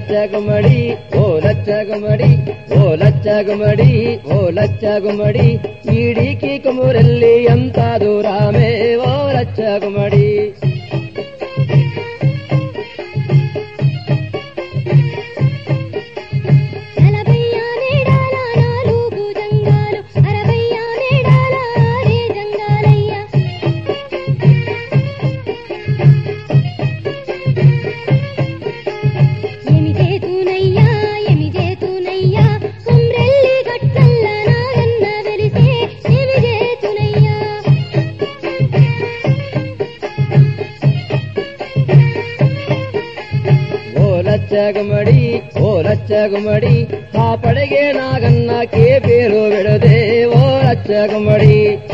లచ్చగుమడి ఓ లచ్చగుమడి ఓ లచ్చగుమడి ఓ లచ్చగుమడి ఈడికి కుమురెల్లి ఎంత దూరమే ఓ లచ్చగుమడి లచ్చగుమడి ఓ లచ్చగుమడి ఆ పడగే నాగన్నకే పేరు పెడదే ఓ లచ్చగుమడి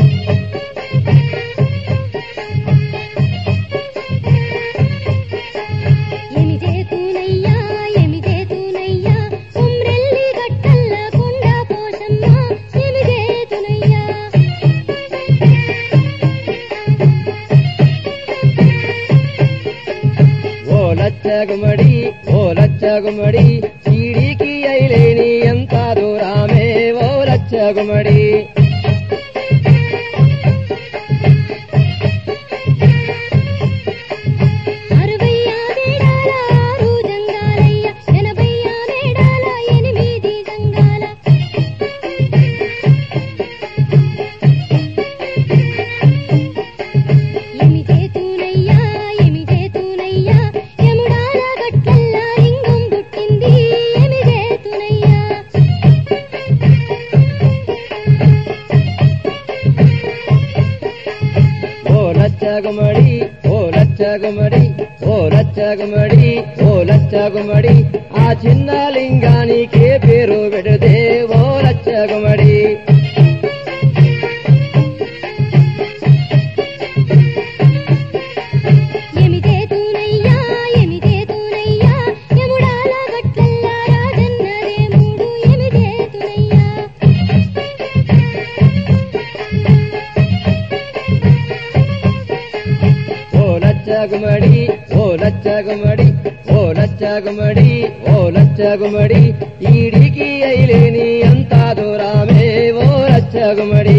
లచ్చగుమడి ఓ లచ్చగుమడి చీడికి అయిలేని ఎంత దూరమే ఓ లచ్చగుమడి లచ్చగుమడి ఓ లచ్చగుమడి ఓ లచ్చగుమడి ఓ లచ్చగుమడి ఆ చిన్న లింగానికే పేరు పెడదే ఓ లచ్చగుమడి లచ్చగుమడి ఓ లచ్చగుమడి ఓ లచ్చగుమడి ఓ లచ్చగుమడి ఈడికి అయిలేని ఎంత దూరమే ఓ లచ్చగుమడి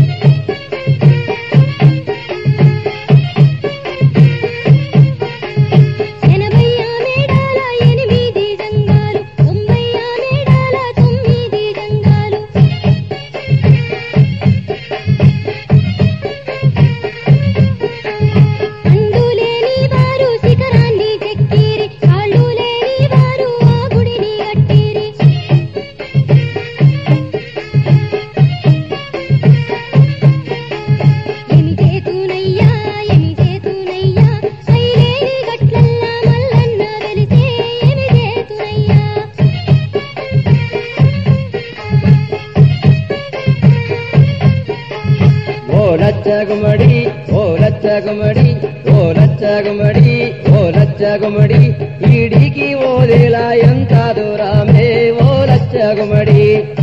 లచ్చగుమడి ఓ లచ్చగుమడి ఓ లచ్చగుమడి ఓ లచ్చగుమడి ఈడికి ఓదేలా ఎంత దూరమే ఓ లచ్చగుమడి